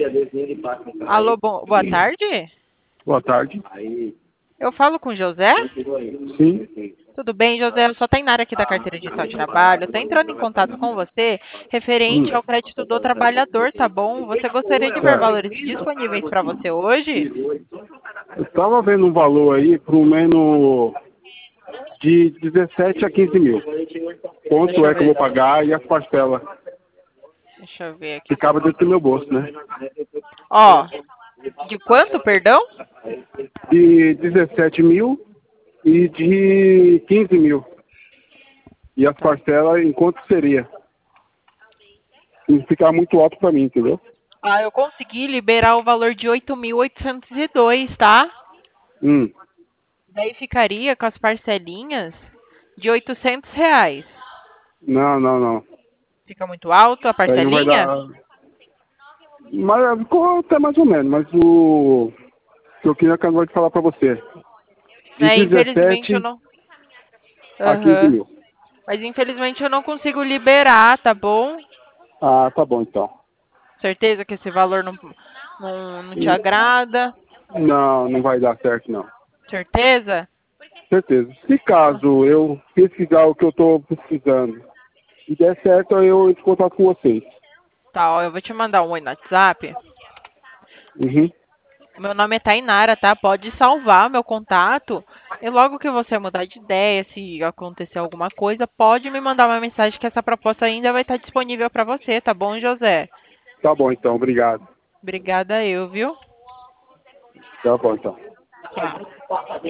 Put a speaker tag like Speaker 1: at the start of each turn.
Speaker 1: Alô, boa tarde.
Speaker 2: Boa tarde.
Speaker 1: Eu falo com o José?
Speaker 2: Sim.
Speaker 1: Tudo bem, José? Eu sou a Tainara aqui da Carteira Digital de Trabalho. Estou entrando em contato com você referente ao crédito do trabalhador, tá bom? Você gostaria de ver valores disponíveis para você hoje?
Speaker 2: Eu estava vendo um valor aí para um menos de 17 a 15 mil. Quanto é que eu vou pagar e as parcelas
Speaker 1: Deixa eu ver aqui.
Speaker 2: que cabe dentro do meu bolso, né?
Speaker 1: Ó, de quanto, perdão?
Speaker 2: De 17 mil e de 15 mil. E as
Speaker 1: Tá.
Speaker 2: parcelas, em quanto seria? Não ficar muito alto para mim, entendeu?
Speaker 1: Ah, eu consegui liberar o valor de 8.802, tá?
Speaker 2: Hum.
Speaker 1: Daí ficaria com as parcelinhas de R$ 800.
Speaker 2: Não, não, não.
Speaker 1: Fica muito alto a
Speaker 2: Aí não vai
Speaker 1: parcelinha?
Speaker 2: dar. Mas ficou até mais ou menos, mas o que eu queria acabar de falar para você. De
Speaker 1: É, infelizmente eu
Speaker 2: 17
Speaker 1: não.
Speaker 2: a 15
Speaker 1: Aham.
Speaker 2: mil.
Speaker 1: Mas infelizmente eu não consigo liberar, tá bom?
Speaker 2: Ah, tá bom então.
Speaker 1: Certeza que esse valor não te agrada?
Speaker 2: Não, não vai dar certo não.
Speaker 1: Certeza?
Speaker 2: Certeza. Se caso eu pesquisar o que eu estou precisando e der certo, eu entro em contato com vocês.
Speaker 1: Tá, ó, eu vou te mandar um oi no WhatsApp.
Speaker 2: Uhum.
Speaker 1: Meu nome é Tainara, tá? Pode salvar meu contato. E logo que você mudar de ideia, se acontecer alguma coisa, pode me mandar uma mensagem que essa proposta ainda vai estar disponível para você, tá bom, José?
Speaker 2: Tá bom então, obrigado.
Speaker 1: Obrigada eu, viu?
Speaker 2: Tá bom então.
Speaker 1: Tchau.